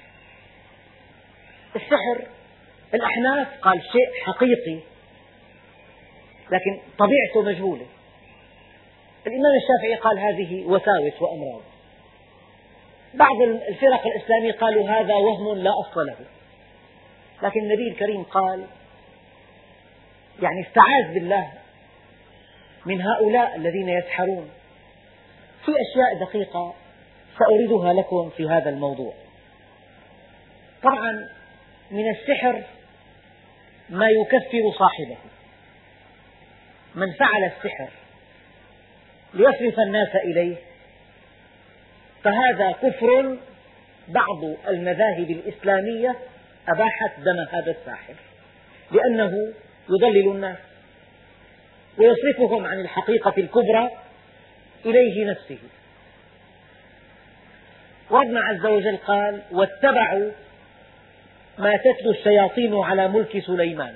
السحر الأحناف قال شيء حقيقي لكن طبيعته مجهولة. الإمام الشافعي قال هذه وساوس وأمراض. بعض الفرق الإسلامية قالوا هذا وهم لا أصل له. لكن النبي الكريم قال، يعني استعاذ بالله من هؤلاء الذين يسحرون. في أشياء دقيقة سأوردها لكم في هذا الموضوع. طبعا من السحر ما يكفر صاحبه. من فعل السحر ليصرف الناس إليه فهذا كفر. بعض المذاهب الإسلامية أباحت دم هذا الساحر لأنه يضلل الناس ويصرفهم عن الحقيقة الكبرى إليه نفسه. ربنا عز وجل قال: واتبعوا ما تتلو الشياطين على ملك سليمان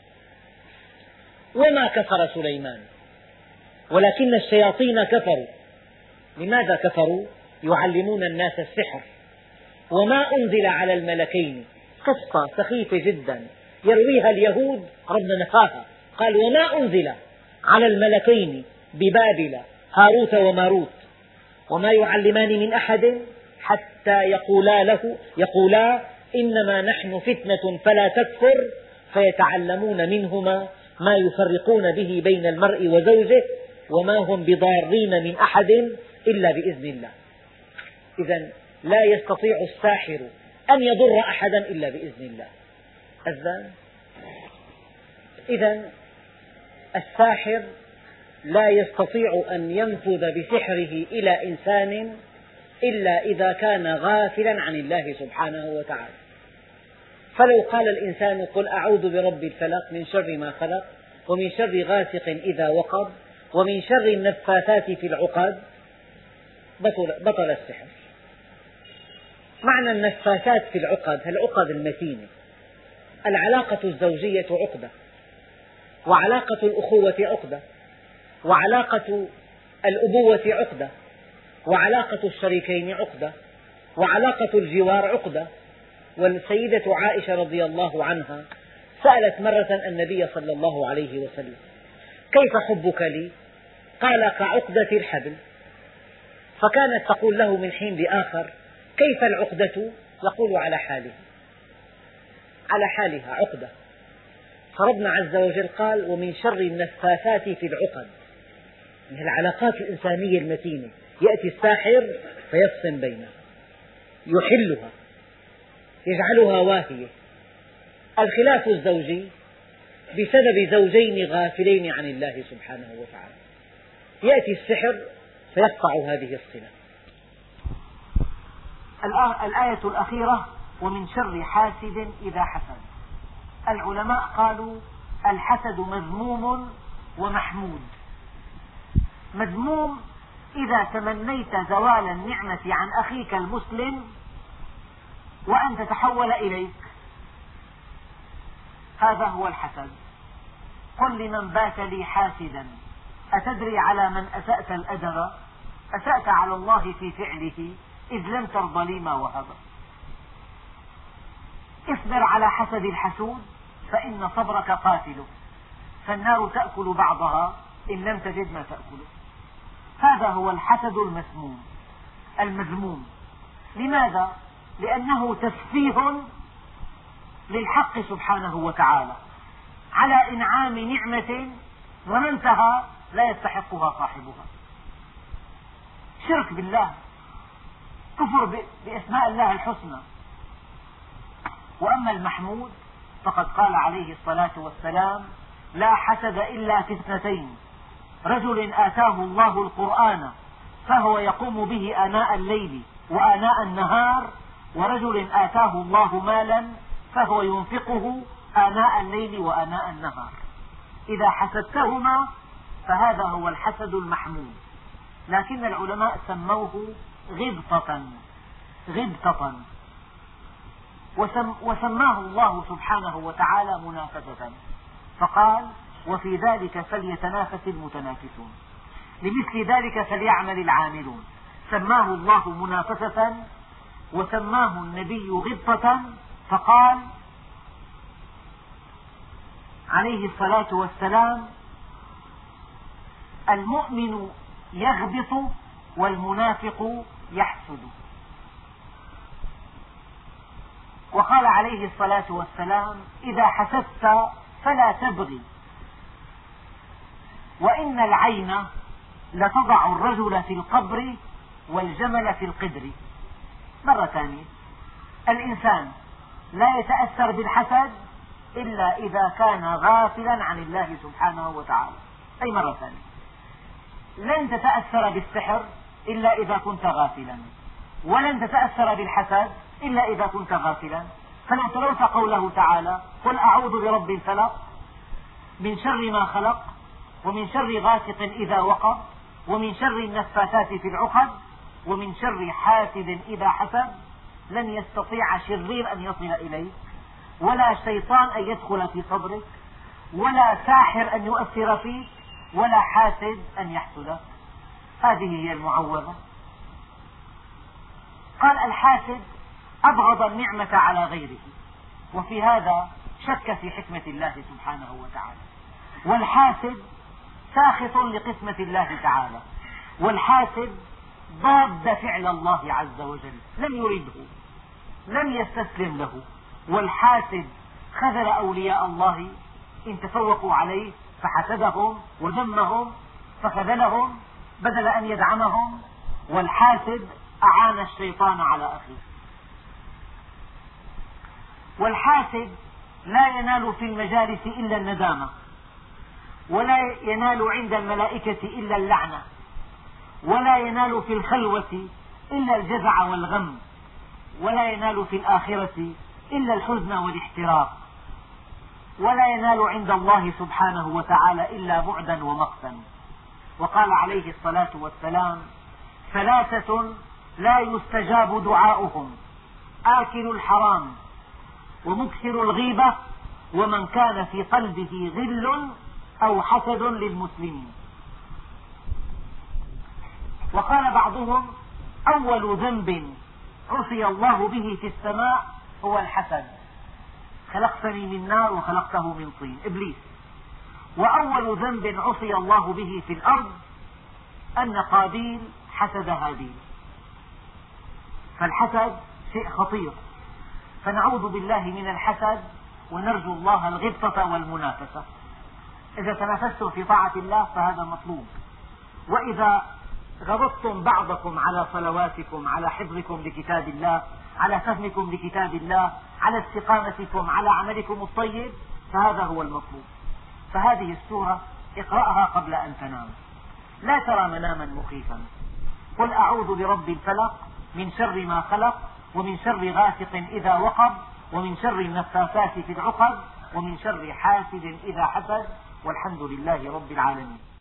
وما كفر سليمان ولكن الشياطين كفروا. لماذا كفروا؟ يعلمون الناس السحر. وما أنزل على الملكين، قصة سخيفة جدا يرويها اليهود، ربنا نفاها، قال: وما أنزل على الملكين ببابل هاروت وماروت وما يعلمان من أحد حتى يقولا إنما نحن فتنة فلا تكفر فيتعلمون منهما ما يفرقون به بين المرء وزوجه وما هم بضارين من أحد إلا بإذن الله. إذن لا يستطيع الساحر أن يضر أحدا إلا بإذن الله. إذن الساحر لا يستطيع أن ينفذ بسحره إلى إنسان إلا إذا كان غافلا عن الله سبحانه وتعالى. فلو قال الإنسان: قل أعوذ برب الفلق من شر ما خلق ومن شر غاسق إذا وقب ومن شر النفاثات في العقد، بطل السحر. معنى النفاثات في العقد، العقد المتينة. العلاقة الزوجية عقدة، وعلاقة الأخوة عقدة، وعلاقة الأبوة عقدة، وعلاقة الشريكين عقدة، وعلاقة الجوار عقدة. والسيدة عائشة رضي الله عنها سألت مرة النبي صلى الله عليه وسلم: كيف حبك لي؟ قال: كعقدة الحبل. فكانت تقول له من حين لآخر: كيف العقدة؟ يقول: على حالها عقدة. فربنا عز وجل قال: ومن شر النفاثات في العقد. من العلاقات الإنسانية المتينة يأتي الساحر فيفصم بينها، يحلها، يجعلها واهية. الخلاف الزوجي بسبب زوجين غافلين عن الله سبحانه وتعالى، يأتي السحر فيقطع هذه الصلة. الآية الأخيرة: ومن شر حاسد إذا حسد. العلماء قالوا الحسد مذموم ومحمود. مذموم إذا تمنيت زوال النعمة عن أخيك المسلم وأن تتحول إليك، هذا هو الحسد. قل لمن بات لي حاسدا أتدري على من أسأت الأدب؟ أسأت على الله في فعله إذ لم ترض لي ما وهب. اصبر على حسد الحسود فإن صبرك قاتله، فالنار تأكل بعضها إن لم تجد ما تأكله. هذا هو الحسد المذموم. لماذا؟ لأنه تسفيه للحق سبحانه وتعالى على إنعام نعمة ظننتها لا يستحقها صاحبها. شرك بالله، كفر بأسماء الله الحسنى. وأما المحمود فقد قال عليه الصلاة والسلام: لا حسد إلا في اثنتين، رجل آتاه الله القرآن فهو يقوم به آناء الليل وآناء النهار، ورجل آتاه الله مالا فهو ينفقه آناء الليل وآناء النهار. إذا حسدتهما فهذا هو الحسد المحمود، لكن العلماء سموه غبطة، وسماه الله سبحانه وتعالى منافسة، فقال: وفي ذلك فليتنافس المتنافسون، لمثل ذلك فليعمل العاملون. سماه الله منافسة وسماه النبي غبطة، فقال عليه الصلاة والسلام: المؤمن يغبط والمنافق يحسد. وقال عليه الصلاة والسلام: إذا حسدت فلا تبغي، وإن العين لتضع الرجل في القبر والجمل في القدر. مرة ثانية، الإنسان لا يتأثر بالحسد إلا إذا كان غافلا عن الله سبحانه وتعالى. أي مرة ثانية، لن تتأثر بالسحر إلا إذا كنت غافلا، ولن تتأثر بالحسد إلا إذا كنت غافلا. فلو تلوت قوله تعالى: قل أعوذ برب الفلق من شر ما خلق ومن شر غاسق إذا وقب ومن شر النفاثات في العقد ومن شر حاسد إذا حسد، لن يستطيع شرير أن يصل إليك، ولا شيطان أن يدخل في صدرك، ولا ساحر أن يؤثر فيك، ولا حاسد أن يحسدك. هذه هي المعوذة. قال: الحاسد أبغض النعمة على غيره، وفي هذا شك في حكمة الله سبحانه وتعالى. والحاسد ساخط لقسمة الله تعالى، والحاسد ضاد فعل الله عز وجل، لم يرده، لم يستسلم له. والحاسد خذل أولياء الله إن تفوقوا عليه فحسدهم وذمهم فخذلهم بدل أن يدعمهم. والحاسد أعان الشيطان على أخيه. والحاسد لا ينال في المجالس إلا الندامة، ولا ينال عند الملائكة إلا اللعنة، ولا ينال في الخلوة إلا الجزع والغم، ولا ينال في الآخرة إلا الحزن والاحتراق، ولا ينال عند الله سبحانه وتعالى إلا بعدا ومقتا. وقال عليه الصلاة والسلام: ثلاثة لا يستجاب دعاؤهم: آكل الحرام ومكثر الغيبة ومن كان في قلبه غل أو حسد للمسلمين. وقال بعضهم: أول ذنب عصي الله به في السماء هو الحسد، خلقتني من نار وخلقته من طين، إبليس. وأول ذنب عصي الله به في الأرض أن قابيل حسد هابيل. فالحسد شيء خطير، فنعوذ بالله من الحسد ونرجو الله الغبطة والمنافسة. إذا تنافستم في طاعة الله فهذا مطلوب، وإذا غبطتم بعضكم على صلواتكم، على حفظكم لكتاب الله، على فهمكم لكتاب الله، على استقامتكم، على عملكم الطيب، فهذا هو المطلوب. فهذه السورة اقرأها قبل أن تنام، لا ترى مناما مخيفا. قل أعوذ برب الفلق من شر ما خلق ومن شر غاسق إذا وقب ومن شر النفاثات في العقد ومن شر حاسد إذا حسد، والحمد لله رب العالمين.